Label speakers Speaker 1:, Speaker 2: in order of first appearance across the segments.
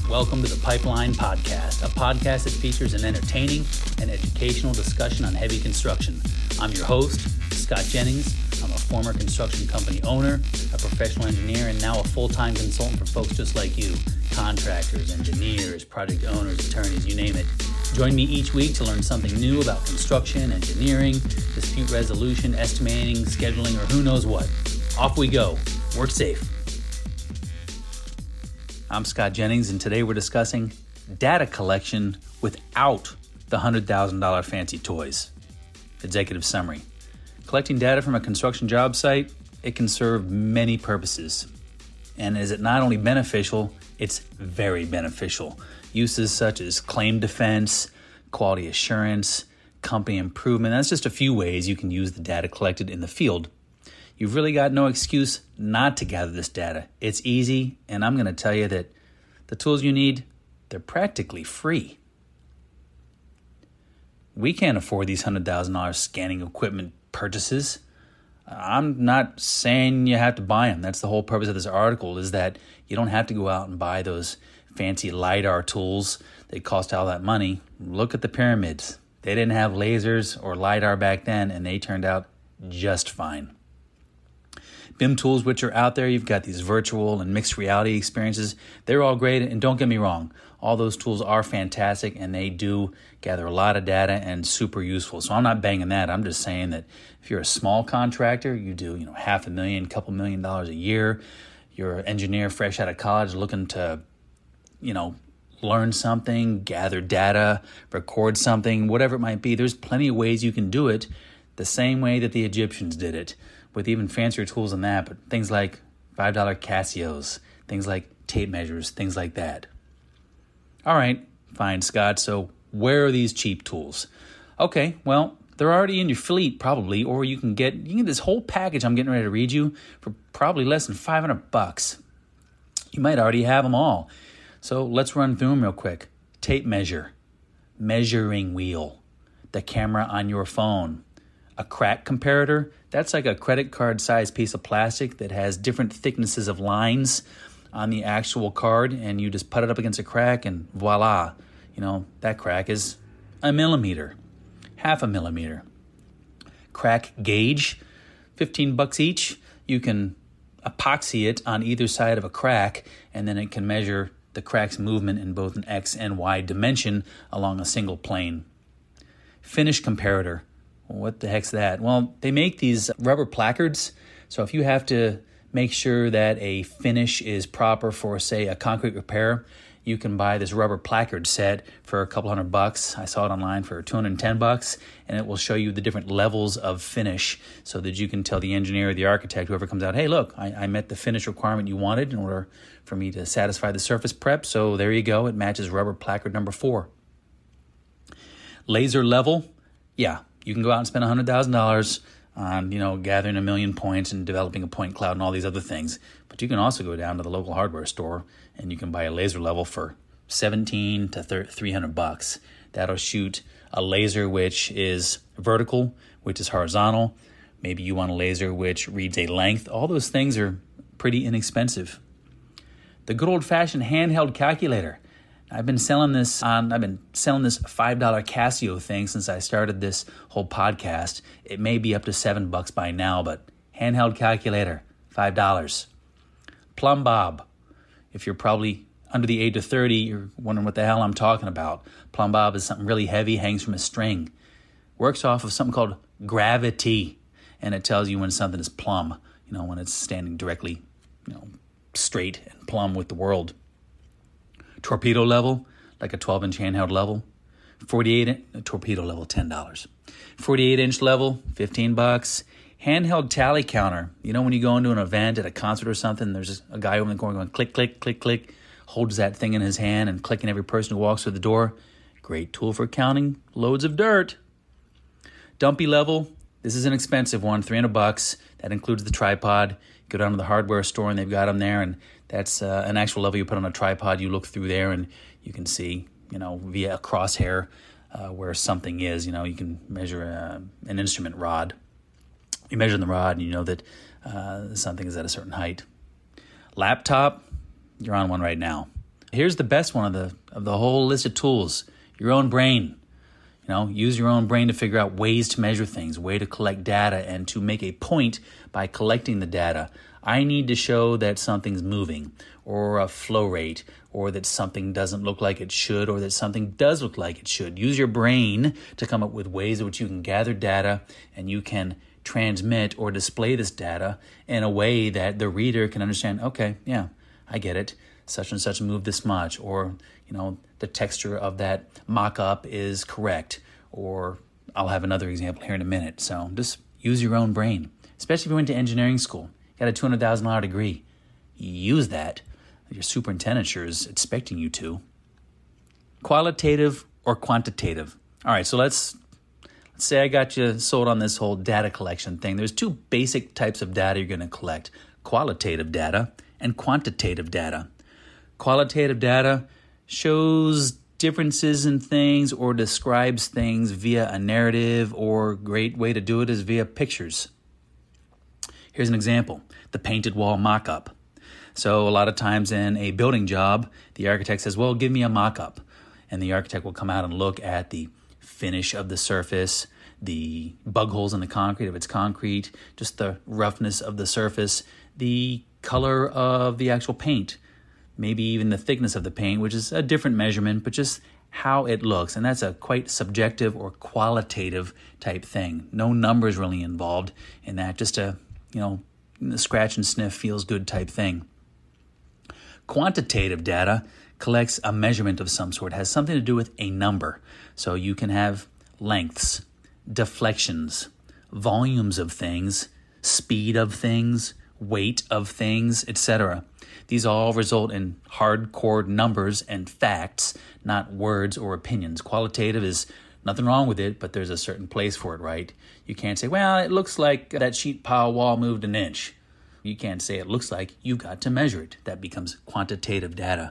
Speaker 1: Welcome to the Pipeline Podcast, a podcast that features an entertaining and educational discussion on heavy construction. I'm your host, Scott Jennings. I'm a former construction company owner, a professional engineer, and now a full-time consultant for folks just like you, contractors, engineers, project owners, attorneys, you name it. Join me each week to learn something new about construction, engineering, dispute resolution, estimating, scheduling, or who knows what. Off we go. Work safe. I'm Scott Jennings, and today we're discussing data collection without the $100,000 fancy toys. Executive summary. Collecting data from a construction job site, it can serve many purposes. And is it not only beneficial, it's very beneficial. Uses such as claim defense, quality assurance, company improvement. That's just a few ways you can use the data collected in the field. You've really got no excuse not to gather this data. It's easy, and I'm going to tell you that the tools you need, they're practically free. We can't afford these $100,000 scanning equipment purchases. I'm not saying you have to buy them. That's the whole purpose of this article, is that you don't have to go out and buy those fancy LiDAR tools that cost all that money. Look at the pyramids. They didn't have lasers or LiDAR back then, and they turned out just fine. BIM tools which are out there, you've got these virtual and mixed reality experiences. They're all great, and don't get me wrong, all those tools are fantastic, and they do gather a lot of data and super useful. So I'm not banging that. I'm just saying that if you're a small contractor, you do $500,000, couple $1 million a year. You're an engineer fresh out of college looking to learn something, gather data, record something, whatever it might be. There's plenty of ways you can do it the same way that the Egyptians did it, with even fancier tools than that, but things like $5 Casios, things like tape measures, things like that. All right, fine, Scott, so where are these cheap tools? Okay, well, they're already in your fleet probably, or you can get this whole package I'm getting ready to read you for probably less than $500. You might already have them all. So let's run through them real quick. Tape measure, measuring wheel, the camera on your phone, a crack comparator. That's like a credit card sized piece of plastic that has different thicknesses of lines on the actual card, and you just put it up against a crack and voila, that crack is a millimeter, half a millimeter. Crack gauge, $15 each. You can epoxy it on either side of a crack, and then it can measure the crack's movement in both an X and Y dimension along a single plane. Finish comparator. What the heck's that? Well, they make these rubber placards. So if you have to make sure that a finish is proper for, say, a concrete repair, you can buy this rubber placard set for a couple $100. I saw it online for $210, and it will show you the different levels of finish so that you can tell the engineer or the architect, whoever comes out, hey, look, I met the finish requirement you wanted in order for me to satisfy the surface prep. So there you go. It matches rubber placard number 4. Laser level. Yeah. You can go out and spend $100,000 on, gathering 1 million points and developing a point cloud and all these other things. But you can also go down to the local hardware store and you can buy a laser level for $1,700 to $300. That'll shoot a laser which is vertical, which is horizontal. Maybe you want a laser which reads a length. All those things are pretty inexpensive. The good old-fashioned handheld calculator. I've been selling this $5 Casio thing since I started this whole podcast. It may be up to $7 by now, but handheld calculator, $5. Plumb Bob. If you're probably under the age of 30, you're wondering what the hell I'm talking about. Plumb Bob is something really heavy, hangs from a string. Works off of something called gravity, and it tells you when something is plumb, when it's standing directly, straight and plumb with the world. Torpedo level, like a 12-inch handheld level. 48 torpedo level, $10. 48-inch level, $15. Handheld tally counter. When you go into an event at a concert or something, there's a guy over in the corner going click, click, click, click, holds that thing in his hand and clicking every person who walks through the door. Great tool for counting loads of dirt. Dumpy level. This is an expensive one, $300. That includes the tripod. Go down to the hardware store and they've got them there, and that's an actual level you put on a tripod. You look through there and you can see, via a crosshair where something is. You can measure an instrument rod. You measure the rod and you know that something is at a certain height. Laptop, you're on one right now. Here's the best one of the whole list of tools: your own brain. Use your own brain to figure out ways to measure things, way to collect data, and to make a point by collecting the data. I need to show that something's moving, or a flow rate, or that something doesn't look like it should, or that something does look like it should. Use your brain to come up with ways in which you can gather data and you can transmit or display this data in a way that the reader can understand, okay, yeah, I get it. Such and such moved this much, or, the texture of that mock-up is correct, or I'll have another example here in a minute. So just use your own brain, especially if you went to engineering school, got a $200,000 degree. Use that. Your superintendent sure is expecting you to. Qualitative or quantitative? All right, so let's say I got you sold on this whole data collection thing. There's two basic types of data you're going to collect: qualitative data and quantitative data. Qualitative data shows differences in things or describes things via a narrative, or a great way to do it is via pictures. Here's an example: the painted wall mock-up. So a lot of times in a building job, the architect says, well, give me a mock-up. And the architect will come out and look at the finish of the surface, the bug holes in the concrete if it's concrete, just the roughness of the surface, the color of the actual paint, maybe even the thickness of the paint, which is a different measurement, but just how it looks. And that's a quite subjective or qualitative type thing. No numbers really involved in that, just a, scratch and sniff feels good type thing. Quantitative data collects a measurement of some sort, has something to do with a number. So you can have lengths, deflections, volumes of things, speed of things, weight of things, etc. These all result in hardcore numbers and facts, not words or opinions. Qualitative is nothing wrong with it, but there's a certain place for it, right? You can't say, well, it looks like that sheet pile wall moved an inch. You can't say it looks like. You got to measure it. That becomes quantitative data.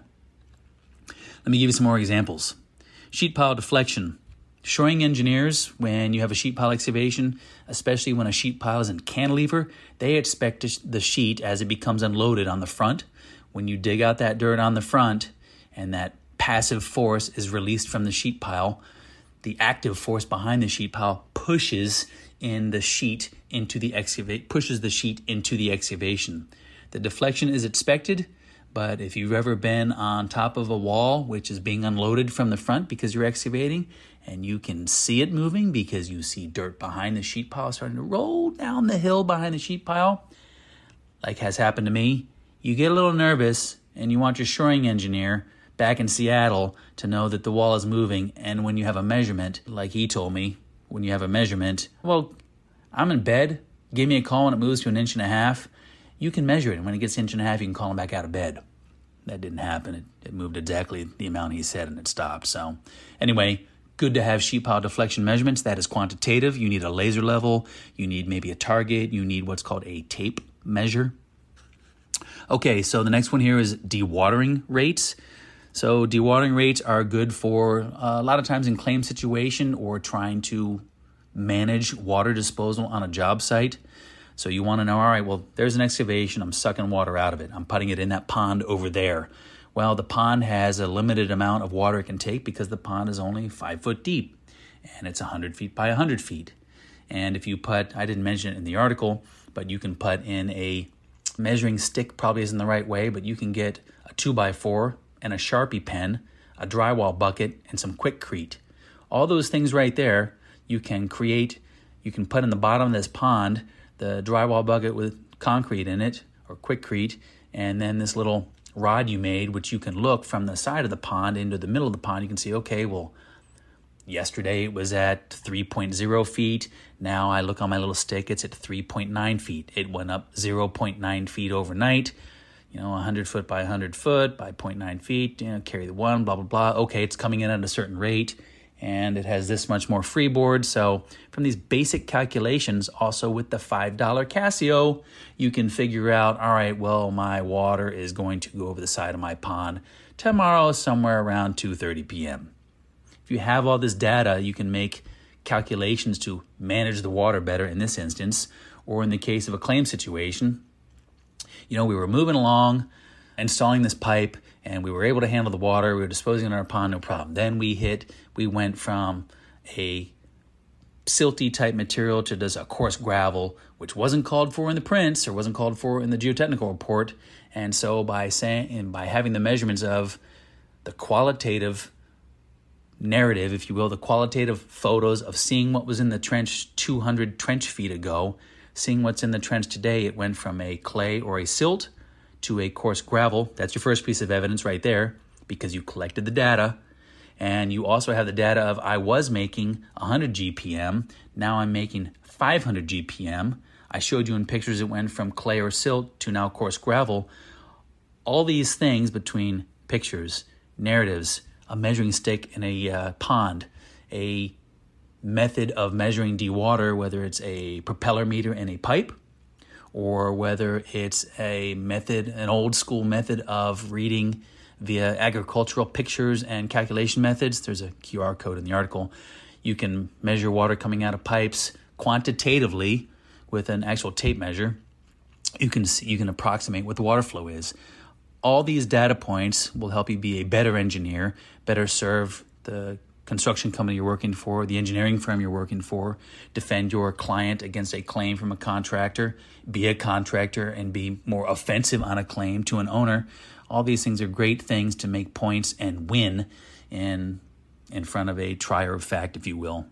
Speaker 1: Let me give you some more examples. Sheet pile deflection. Shoring engineers, when you have a sheet pile excavation, especially when a sheet pile is in cantilever, they expect the sheet, as it becomes unloaded on the front, when you dig out that dirt on the front and that passive force is released from the sheet pile, the active force behind the sheet pile pushes the sheet into the excavation. The deflection is expected, but if you've ever been on top of a wall which is being unloaded from the front because you're excavating, and you can see it moving because you see dirt behind the sheet pile starting to roll down the hill behind the sheet pile, like has happened to me, you get a little nervous and you want your shoring engineer back in Seattle to know that the wall is moving. And when you have a measurement, like he told me, when you have a measurement, well, I'm in bed, give me a call when it moves to 1.5 inches. You can measure it, and when it gets 1.5 inches, you can call him back out of bed. That didn't happen. It moved exactly the amount he said, and it stopped. So anyway, good to have sheet pile deflection measurements. That is quantitative. You need a laser level. You need maybe a target. You need what's called a tape measure. Okay, so the next one here is dewatering rates. So dewatering rates are good for a lot of times in claim situation or trying to manage water disposal on a job site. So you want to know, all right, well, there's an excavation. I'm sucking water out of it. I'm putting it in that pond over there. Well, the pond has a limited amount of water it can take because the pond is only 5 foot deep and it's 100 feet by 100 feet. And if you put, I didn't mention it in the article, but you can put in a measuring stick, probably isn't the right way, but you can get a 2x4 and a Sharpie pen, a drywall bucket, and some Quikrete. All those things right there, you can put in the bottom of this pond the drywall bucket with concrete in it, or Quikrete, and then this little rod you made, which you can look from the side of the pond into the middle of the pond. You can see, okay, well, yesterday it was at 3.0 feet. Now I look on my little stick, it's at 3.9 feet. It went up 0.9 feet overnight. 100 foot by 100 foot by 0.9 feet, carry the one, blah, blah, blah. Okay, it's coming in at a certain rate, and it has this much more freeboard. So from these basic calculations, also with the $5 Casio, you can figure out, all right, well, my water is going to go over the side of my pond tomorrow somewhere around 2:30 p.m. If you have all this data, you can make calculations to manage the water better in this instance, or in the case of a claim situation. We were moving along. installing this pipe, and we were able to handle the water. We were disposing in our pond, no problem. Then we went from a silty type material to just a coarse gravel, which wasn't called for in the prints or wasn't called for in the geotechnical report. And so by having the measurements of the qualitative narrative, if you will, the qualitative photos of seeing what was in the trench 200 trench feet ago, seeing what's in the trench today, it went from a clay or a silt to a coarse gravel. That's your first piece of evidence right there, because you collected the data. And you also have the data of I was making 100 GPM. Now I'm making 500 GPM. I showed you in pictures it went from clay or silt to now coarse gravel. All these things between pictures, narratives, a measuring stick in a pond, a method of measuring dewater, whether it's a propeller meter in a pipe, or whether it's an old school method of reading via agricultural pictures and calculation methods. There's a QR code in the article. You can measure water coming out of pipes quantitatively with an actual tape measure. You can approximate what the water flow is. All these data points will help you be a better engineer, better serve the construction company you're working for, the engineering firm you're working for, defend your client against a claim from a contractor, be a contractor and be more offensive on a claim to an owner. All these things are great things to make points and win in front of a trier of fact, if you will.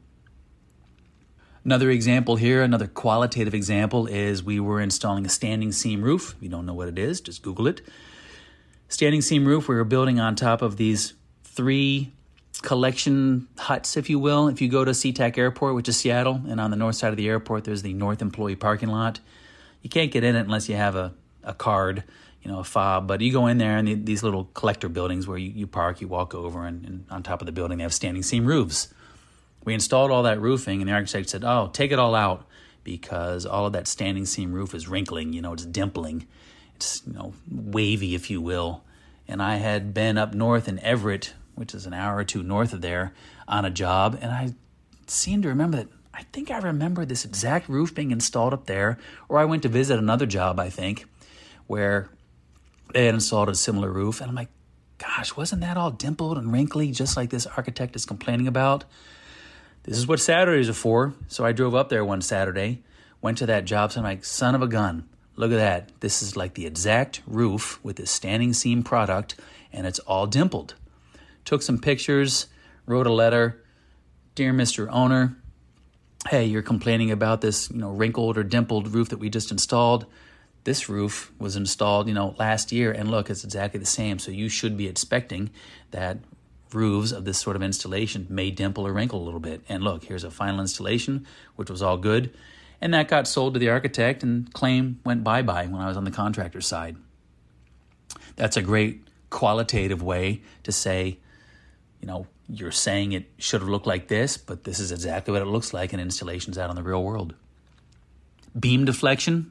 Speaker 1: Another example here, another qualitative example, is we were installing a standing seam roof. If you don't know what it is, just Google it. Standing seam roof, we were building on top of these 3 collection huts, if you will. If you go to SeaTac Airport, which is Seattle, and on the north side of the airport, there's the North Employee Parking Lot. You can't get in it unless you have a card, a fob, but you go in there and these little collector buildings where you park, you walk over, and on top of the building they have standing seam roofs. We installed all that roofing, and the architect said, take it all out because all of that standing seam roof is wrinkling, it's dimpling. It's, wavy, if you will. And I had been up north in Everett, which is an hour or two north of there, on a job, and I seem to remember that I think I remember this exact roof being installed up there, or I went to visit another job, I think, where they had installed a similar roof, and I'm like, gosh, wasn't that all dimpled and wrinkly, just like this architect is complaining about? This is what Saturdays are for. So I drove up there one Saturday, went to that job, so I'm like, son of a gun, look at that. This is like the exact roof with this standing seam product, and it's all dimpled. Took some pictures, wrote a letter. Dear Mr. Owner, hey, you're complaining about this, wrinkled or dimpled roof that we just installed. This roof was installed, last year, and look, it's exactly the same. So you should be expecting that roofs of this sort of installation may dimple or wrinkle a little bit. And look, here's a final installation, which was all good. And that got sold to the architect, and claim went bye-bye when I was on the contractor side. That's a great qualitative way to say, you're saying it should have looked like this, but this is exactly what it looks like in installations out in the real world. Beam deflection.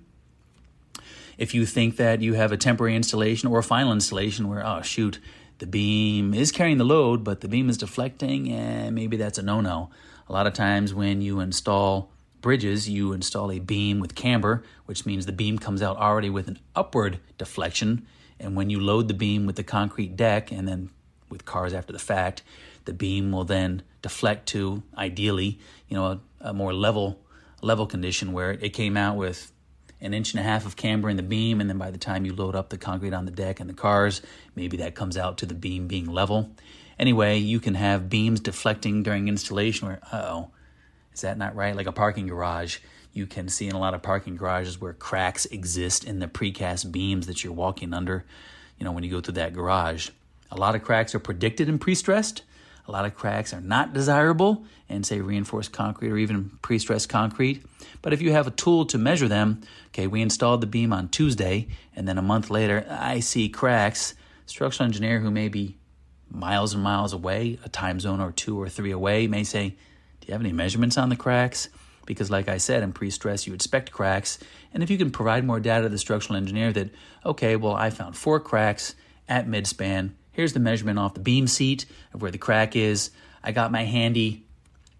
Speaker 1: If you think that you have a temporary installation or a final installation where, the beam is carrying the load, but the beam is deflecting, and maybe that's a no-no. A lot of times when you install bridges, you install a beam with camber, which means the beam comes out already with an upward deflection, and when you load the beam with the concrete deck, and then with cars after the fact, the beam will then deflect to, ideally, a more level condition where it came out with 1.5 inches of camber in the beam, and then by the time you load up the concrete on the deck and the cars, maybe that comes out to the beam being level. Anyway, you can have beams deflecting during installation where, is that not right? Like a parking garage. You can see in a lot of parking garages where cracks exist in the precast beams that you're walking under, when you go through that garage. A lot of cracks are predicted and pre-stressed. A lot of cracks are not desirable in, say, reinforced concrete or even pre-stressed concrete. But if you have a tool to measure them, we installed the beam on Tuesday, and then a month later, I see cracks. Structural engineer who may be miles and miles away, a time zone or 2 or 3 away, may say, do you have any measurements on the cracks? Because like I said, in pre-stress, you expect cracks. And if you can provide more data to the structural engineer that, I found 4 cracks at midspan. Here's the measurement off the beam seat of where the crack is. I got my handy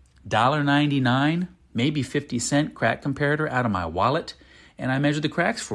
Speaker 1: $1.99, maybe 50-cent crack comparator out of my wallet, and I measured the cracks for you.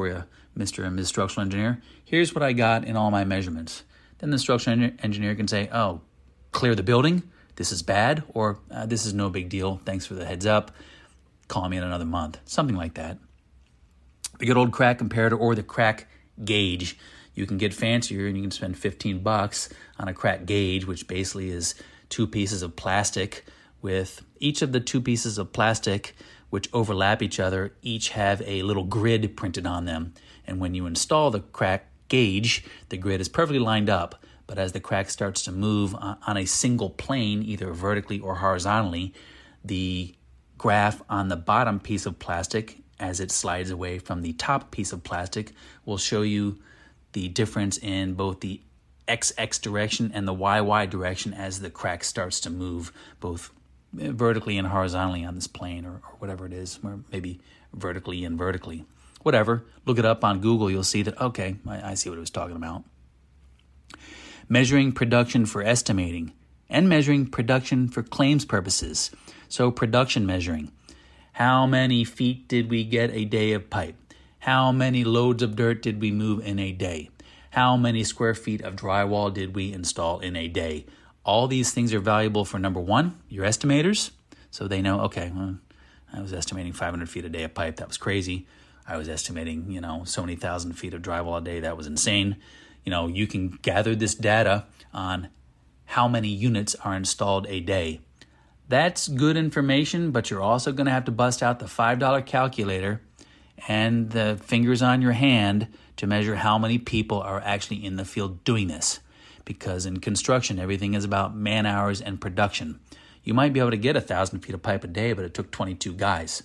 Speaker 1: Mr. and Ms. Structural Engineer, here's what I got in all my measurements. Then the structural engineer can say, oh, clear the building, this is bad, or this is no big deal, thanks for the heads up, call me in another month, something like that. The good old crack comparator or the crack gauge. You can get fancier and you can spend $15 on a crack gauge, which basically is 2 pieces of plastic with each of the 2 pieces of plastic which overlap each other, each have a little grid printed on them. And when you install the crack gauge, the grid is perfectly lined up. But as the crack starts to move on a single plane, either vertically or horizontally, the graph on the bottom piece of plastic, as it slides away from the top piece of plastic, will show you the difference in both the XX direction and the YY direction as the crack starts to move, both vertically and horizontally on this plane or whatever it is, or maybe vertically and vertically. Whatever, look it up on Google, you'll see that, okay, I see what it was talking about. Measuring production for estimating and measuring production for claims purposes. So production measuring. How many feet did we get a day of pipe? How many loads of dirt did we move in a day? How many square feet of drywall did we install in a day? All these things are valuable for, number one, your estimators. So they know, okay, well, I was estimating 500 feet a day of pipe. That was crazy. I was estimating, so many thousand feet of drywall a day. That was insane. You can gather this data on how many units are installed a day. That's good information, but you're also going to have to bust out the $5 calculator and the fingers on your hand to measure how many people are actually in the field doing this. Because in construction, everything is about man hours and production. You might be able to get 1,000 feet of pipe a day, but it took 22 guys.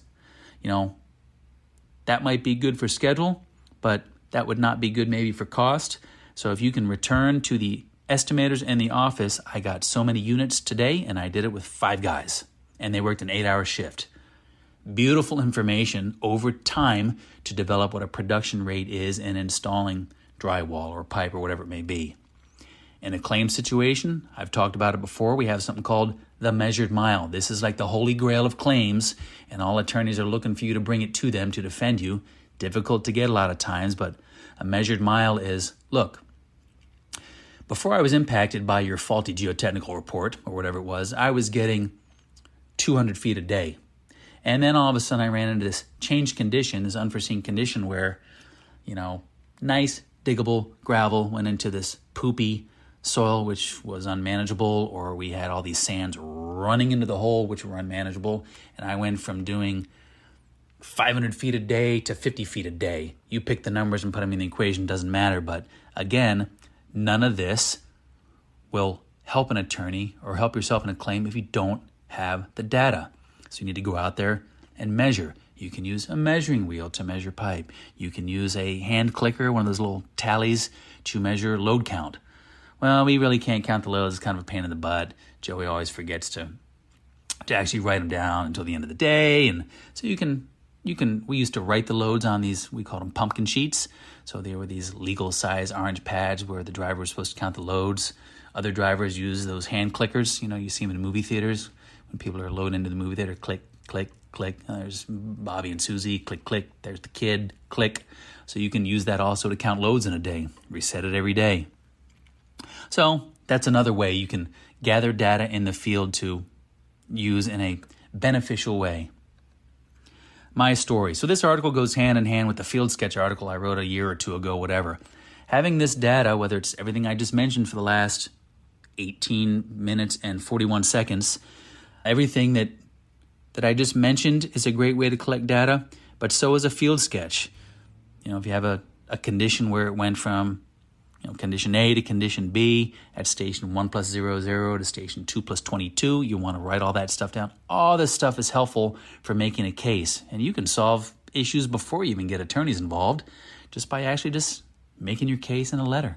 Speaker 1: That might be good for schedule, but that would not be good maybe for cost. So if you can return to the estimators in the office, I got so many units today, and I did it with 5 guys, and they worked an 8-hour shift. Beautiful information over time to develop what a production rate is in installing drywall or pipe or whatever it may be. In a claim situation, I've talked about it before, we have something called the measured mile. This is like the holy grail of claims, and all attorneys are looking for you to bring it to them to defend you. Difficult to get a lot of times, but a measured mile is, look, before I was impacted by your faulty geotechnical report or whatever it was, I was getting 200 feet a day. And then all of a sudden I ran into this changed condition, this unforeseen condition where, nice diggable gravel went into this poopy soil, which was unmanageable, or we had all these sands running into the hole, which were unmanageable. And I went from doing 500 feet a day to 50 feet a day. You pick the numbers and put them in the equation, doesn't matter. But again, none of this will help an attorney or help yourself in a claim if you don't have the data. So you need to go out there and measure. You can use a measuring wheel to measure pipe. You can use a hand clicker, one of those little tallies, to measure load count. Well, we really can't count the loads. It's kind of a pain in the butt. Joey always forgets to actually write them down until the end of the day. And so we used to write the loads on these, we called them pumpkin sheets. So they were these legal size orange pads where the driver was supposed to count the loads. Other drivers use those hand clickers. You see them in movie theaters when people are loading into the movie theater. Click, click, click. There's Bobby and Susie. Click, click. There's the kid. Click. So you can use that also to count loads in a day. Reset it every day. So that's another way you can gather data in the field to use in a beneficial way. My story. So this article goes hand in hand with the field sketch article I wrote a year or two ago, whatever. Having this data, whether it's everything I just mentioned for the last 18 minutes and 41 seconds, everything that I just mentioned is a great way to collect data, but so is a field sketch. If you have a condition where it went from condition A to condition B at station 1 + 0, 0 to station 2 + 22. You want to write all that stuff down. All this stuff is helpful for making a case. And you can solve issues before you even get attorneys involved just by actually just making your case in a letter.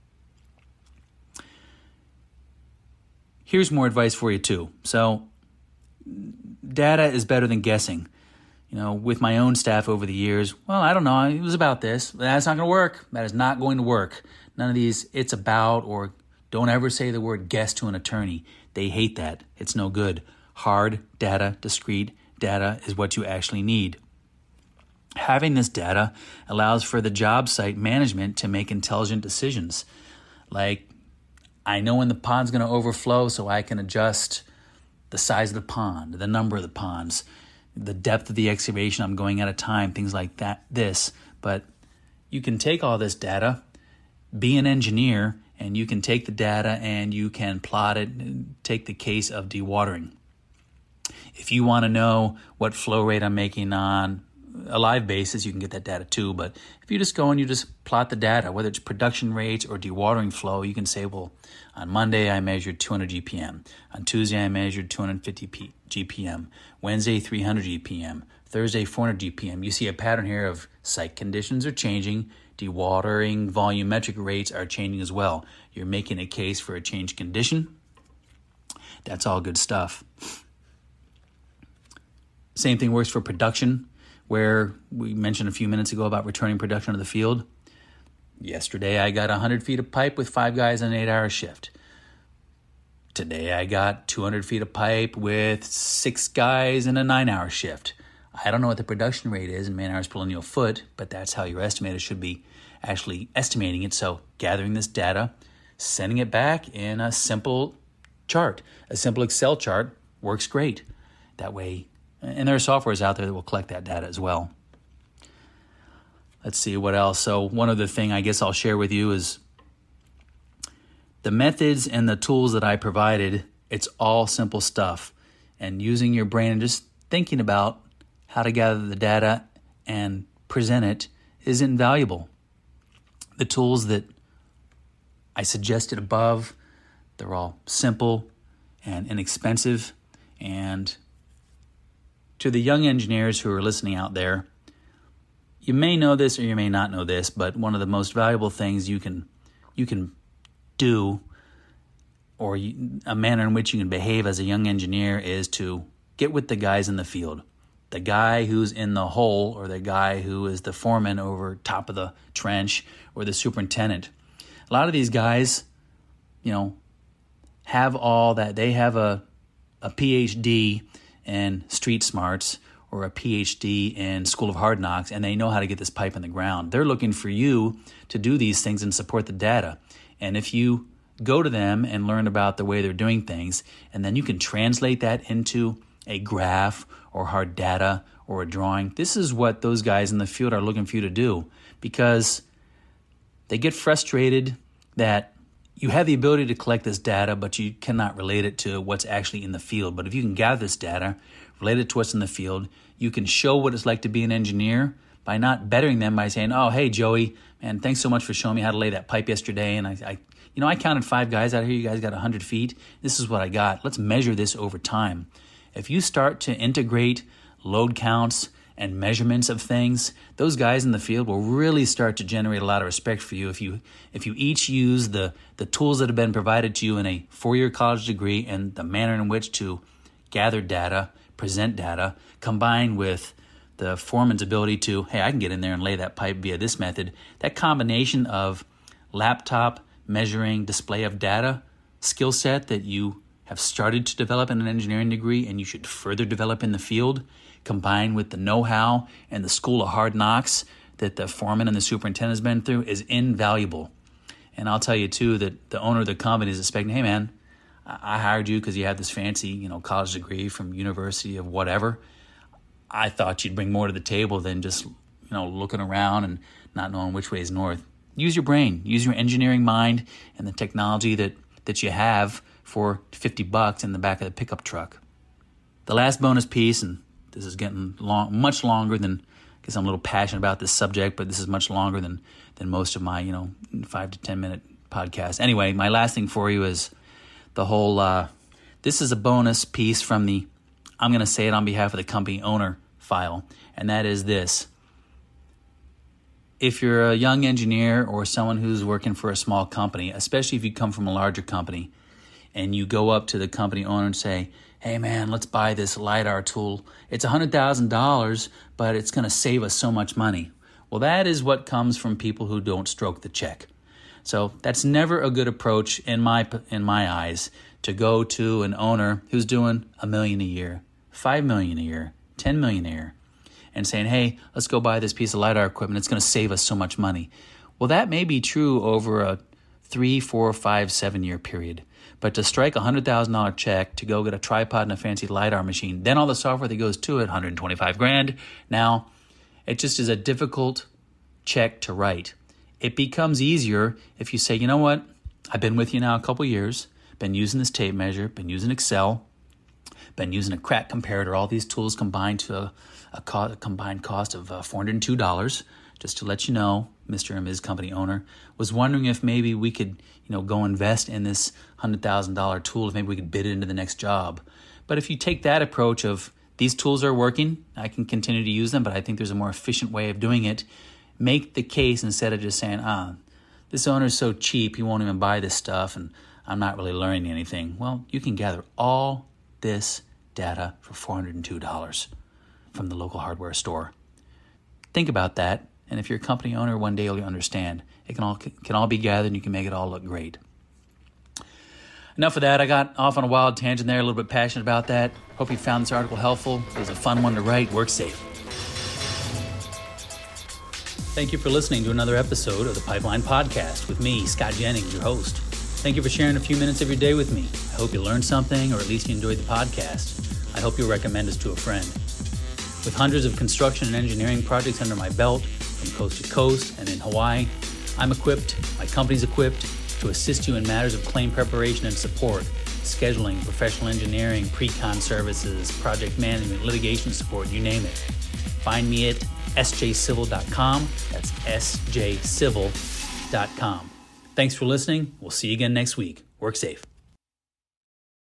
Speaker 1: Here's more advice for you too. So data is better than guessing. With my own staff over the years, well, I don't know, it was about this. That's not going to work. That is not going to work. None of these it's about or don't ever say the word guess to an attorney. They hate that. It's no good. Hard data, discrete data is what you actually need. Having this data allows for the job site management to make intelligent decisions. Like, I know when the pond's going to overflow, so I can adjust the size of the pond, the number of the ponds, the depth of the excavation I'm going at a time, things like that, But you can take all this data, be an engineer, and you can take the data and you can plot it, take the case of dewatering. If you want to know what flow rate I'm making on a live basis, you can get that data too. But if you just go and you just plot the data, whether it's production rates or dewatering flow, you can say, well, on Monday I measured 200 GPM. On Tuesday I measured 250 GPM. Wednesday 300 GPM. Thursday 400 GPM. You see a pattern here of site conditions are changing. Dewatering volumetric rates are changing as well. You're making a case for a change condition. That's all good stuff. Same thing works for production, where we mentioned a few minutes ago about returning production to the field. Yesterday, I got 100 feet of pipe with 5 guys on an 8-hour shift. Today, I got 200 feet of pipe with 6 guys in a 9-hour shift. I don't know what the production rate is in man-hours per lineal foot, but that's how your estimator should be actually estimating it. So gathering this data, sending it back in a simple chart, a simple Excel chart works great. That way, and there are softwares out there that will collect that data as well. Let's see what else. So one other thing I guess I'll share with you is the methods and the tools that I provided. It's all simple stuff. And using your brain and just thinking about how to gather the data and present it is invaluable. The tools that I suggested above, they're all simple and inexpensive. And to the young engineers who are listening out there, you may know this or you may not know this, but one of the most valuable things you can do, or a manner in which you can behave as a young engineer, is to get with the guys in the field. The guy who's in the hole, or the guy who is the foreman over top of the trench, or the superintendent. A lot of these guys, have all that. They have a PhD in street smarts or a PhD in School of Hard Knocks, and they know how to get this pipe in the ground. They're looking for you to do these things and support the data. And if you go to them and learn about the way they're doing things, and then you can translate that into a graph or hard data or a drawing, this is what those guys in the field are looking for you to do, because they get frustrated that you have the ability to collect this data, but you cannot relate it to what's actually in the field. But if you can gather this data, relate it to what's in the field, you can show what it's like to be an engineer by not bettering them by saying, oh, hey, Joey, man, thanks so much for showing me how to lay that pipe yesterday. And I counted 5 guys out here. You guys got 100 feet. This is what I got. Let's measure this over time. If you start to integrate load counts and measurements of things, those guys in the field will really start to generate a lot of respect for you. If you each use the tools that have been provided to you in a 4-year college degree and the manner in which to gather data, present data, combined with the foreman's ability to, hey, I can get in there and lay that pipe via this method, that combination of laptop measuring display of data skill set that you have started to develop in an engineering degree and you should further develop in the field, combined with the know-how and the School of Hard Knocks that the foreman and the superintendent has been through, is invaluable. And I'll tell you, too, that the owner of the company is expecting, hey, man, I hired you because you have this fancy, college degree from University of whatever. I thought you'd bring more to the table than just, looking around and not knowing which way is north. Use your brain. Use your engineering mind and the technology that you have for $50 in the back of the pickup truck. The last bonus piece, and this is getting much longer than, because I'm a little passionate about this subject, but this is much longer than most of my 5 to 10 minute podcasts. Anyway, my last thing for you is the whole. This is a bonus piece from the I'm going to say it on behalf of the company owner file, and that is this. If you're a young engineer or someone who's working for a small company, especially if you come from a larger company, and you go up to the company owner and say, hey man, let's buy this LiDAR tool. It's $100,000, but it's going to save us so much money. Well, that is what comes from people who don't stroke the check. So that's never a good approach in my eyes, to go to an owner who's doing $1 million a year, $5 million a year, $10 million a year, and saying, hey, let's go buy this piece of LiDAR equipment. It's going to save us so much money. Well, that may be true over a 3, 4, 5, 7-year period. But to strike a $100,000 check to go get a tripod and a fancy LiDAR machine, then all the software that goes to it, $125,000. Now, it just is a difficult check to write. It becomes easier if you say, you know what, I've been with you now a couple years, been using this tape measure, been using Excel, been using a crack comparator, all these tools combined to a combined cost of $402. Just to let you know, Mr. and Ms. Company owner, was wondering if maybe we could, go invest in this $100,000 tool, if maybe we could bid it into the next job. But if you take that approach of these tools are working, I can continue to use them, but I think there's a more efficient way of doing it, make the case instead of just saying, this owner's so cheap, he won't even buy this stuff, and I'm not really learning anything. Well, you can gather all this data for $402 from the local hardware store. Think about that, and if you're a company owner, one day you'll understand. It can all be gathered, and you can make it all look great. Enough of that. I got off on a wild tangent there, a little bit passionate about that. Hope you found this article helpful. It was a fun one to write. Work safe. Thank you for listening to another episode of the Pipeline Podcast with me, Scott Jennings, your host. Thank you for sharing a few minutes of your day with me. I hope you learned something, or at least you enjoyed the podcast. I hope you'll recommend us to a friend. With hundreds of construction and engineering projects under my belt, from coast to coast and in Hawaii, I'm equipped, my company's equipped, to assist you in matters of claim preparation and support, scheduling, professional engineering, pre-con services, project management, litigation support, you name it. Find me at sjcivil.com. That's sjcivil.com. Thanks for listening. We'll see you again next week. Work safe.